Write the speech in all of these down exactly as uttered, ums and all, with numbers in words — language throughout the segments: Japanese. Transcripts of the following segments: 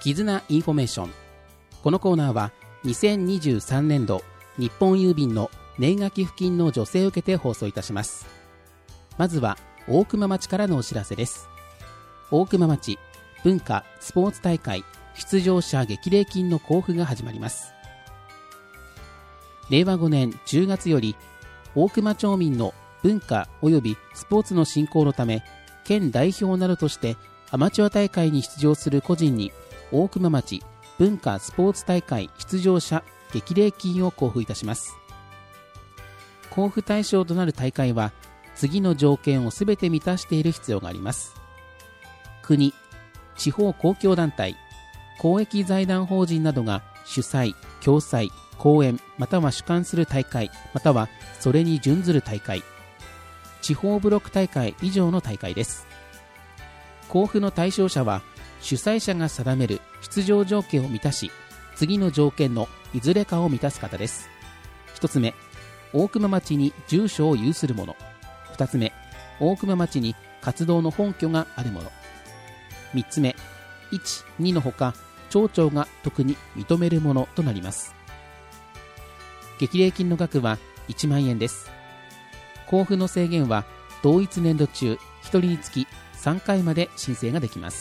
絆インフォメーション。このコーナーはにせんにじゅうさんねんど日本郵便の年賀寄付金の助成を受けて放送いたします。まずは大熊町からのお知らせです。大熊町文化スポーツ大会出場者激励金の交付が始まります。れいわごねんじゅうがつより大熊町民の文化及びスポーツの振興のため、県代表などとしてアマチュア大会に出場する個人に大熊町文化スポーツ大会出場者激励金を交付いたします。交付対象となる大会は次の条件をすべて満たしている必要があります。国、地方公共団体、公益財団法人などが主催、共催、後援または主管する大会またはそれに準ずる大会、地方ブロック大会以上の大会です。交付の対象者は主催者が定める出場条件を満たし、次の条件のいずれかを満たす方です。ひとつめ、大熊町に住所を有する者。ふたつめ、大熊町に活動の本拠がある者。みっつめ、いち、にのほか町長が特に認めるものとなります。激励金の額はいちまんえんです。交付の制限は同一年度中ひとりにつきさんかいまで申請ができます。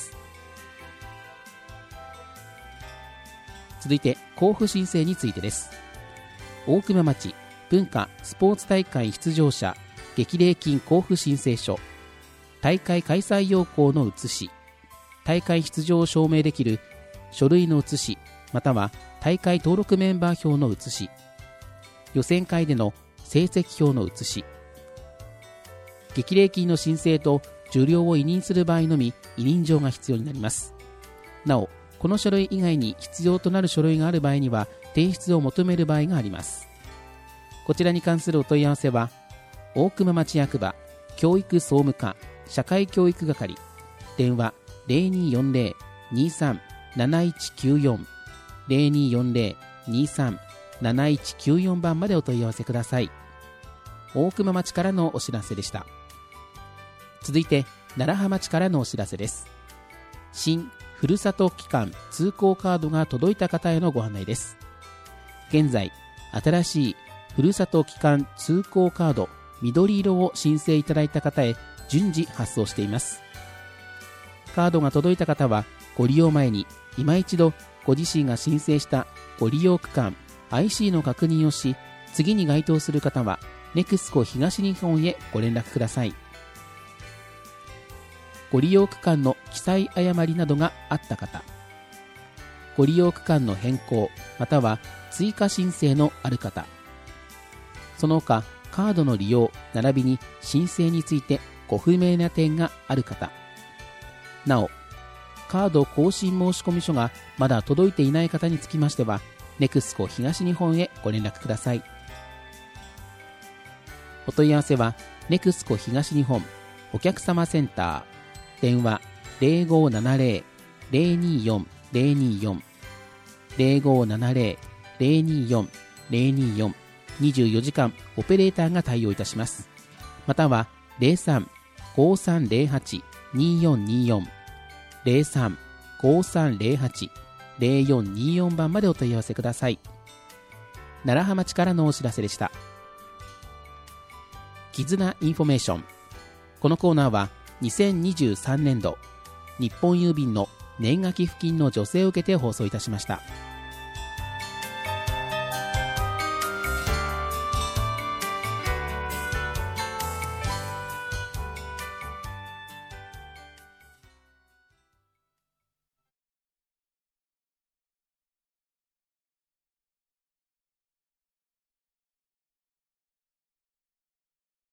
続いて交付申請についてです。大熊町文化スポーツ大会出場者激励金交付申請書、大会開催要項の写し、大会出場を証明できる書類の写しまたは大会登録メンバー表の写し、予選会での成績表の写し、激励金の申請と受領を委任する場合のみ委任状が必要になります。なお、この書類以外に必要となる書類がある場合には提出を求める場合があります。こちらに関するお問い合わせは大熊町役場教育総務課社会教育係、電話 ゼロにーよんゼロ にーさん なないちきゅうよん ゼロにーよんゼロ にーさん なないちきゅうよん 番までお問い合わせください。大熊町からのお知らせでした。続いて楢葉町からのお知らせです。新ふるさと期間通行カードが届いた方へのご案内です。現在新しいふるさと期間通行カード緑色を申請いただいた方へ順次発送しています。カードが届いた方はご利用前に今一度ご自身が申請したご利用区間 アイシー の確認をし、次に該当する方はネクスコ東日本へご連絡ください。ご利用区間の記載誤りなどがあった方、ご利用区間の変更または追加申請のある方、その他カードの利用並びに申請についてご不明な点がある方、なおカード更新申込書がまだ届いていない方につきましてはネクスコ東日本へご連絡ください。お問い合わせはネクスコ東日本お客様センター、電話 ゼロごーななゼロ ゼロにーよん ゼロにーよん ゼロごーななゼロ ゼロにーよん ゼロにーよん、にじゅうよじかんオペレーターが対応いたします。または ゼロさん ごーさんゼロはち にーよんにーよん ゼロさん ごーさんゼロはち ゼロよんにーよん 番までお問い合わせください。楢葉町からのお知らせでした。絆インフォメーション。このコーナーはにせんにじゅうさんねんど日本郵便の年賀寄付金の助成を受けて放送いたしました。